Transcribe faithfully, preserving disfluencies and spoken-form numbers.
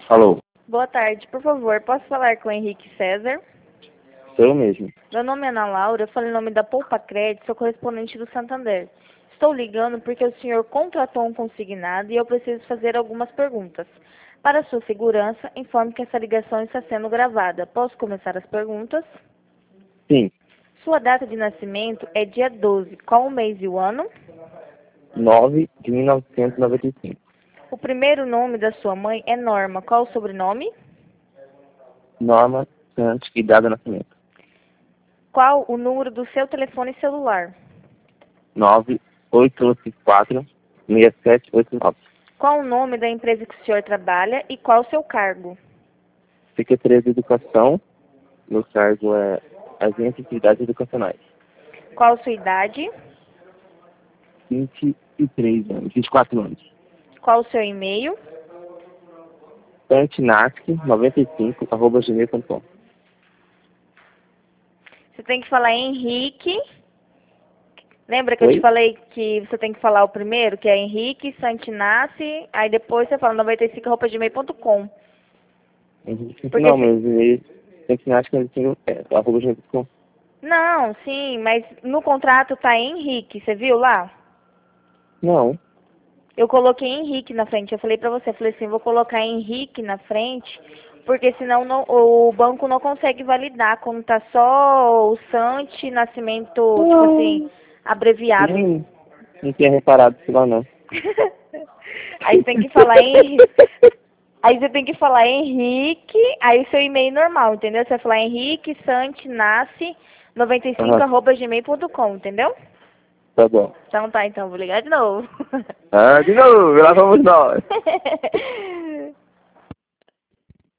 Alô, Boa tarde, por favor, posso falar com o Henrique César? sou eu mesmo. Meu nome é Ana Laura, eu falo em nome da Poupa Crédito, sou correspondente do Santander. Estou ligando porque o senhor contratou um consignado e eu preciso fazer algumas perguntas. Para sua segurança, informe que essa ligação está sendo gravada. Posso começar as perguntas? Sim, Sua data de nascimento é dia doze. Qual o mês e o ano? nove de mil novecentos e noventa e cinco. O primeiro nome da sua mãe é Norma. Qual o sobrenome? Norma Santos e data de nascimento. Qual o número do seu telefone celular? nove oito oito quatro seis sete oito nove. Qual o nome da empresa que o senhor trabalha e qual o seu cargo? Secretaria de Educação, meu cargo é Agente de Atividades Educacionais. Qual a sua idade? vinte e três anos, vinte e quatro anos. Qual o seu e-mail? Antinask noventa e cinco arroba gmail ponto com. Você tem que falar Henrique. Lembra que eu Oi? te falei que você tem que falar o primeiro, que é Henrique Santinassi, aí depois você fala noventa e cinco arroba gmail ponto com. Henrique, Porque não, se... meus e-mails Antinask é arroba gmail ponto com. Não, sim, mas no contrato tá Henrique, você viu lá? Não, Eu coloquei Henrique na frente, eu falei pra você, eu falei assim, vou colocar Henrique na frente, porque senão não, o banco não consegue validar, quando tá só o Santi, nascimento, tipo assim, abreviado. nem, não tinha reparado isso lá não. Aí você tem que falar Henrique. Aí você tem que falar Henrique, aí o seu e-mail normal, entendeu? Você vai falar Henrique Santinassi noventa e cinco Aham, arroba gmail ponto com, entendeu? tá bom. Então tá, então vou ligar de novo. Ah, de novo, lá vamos nós.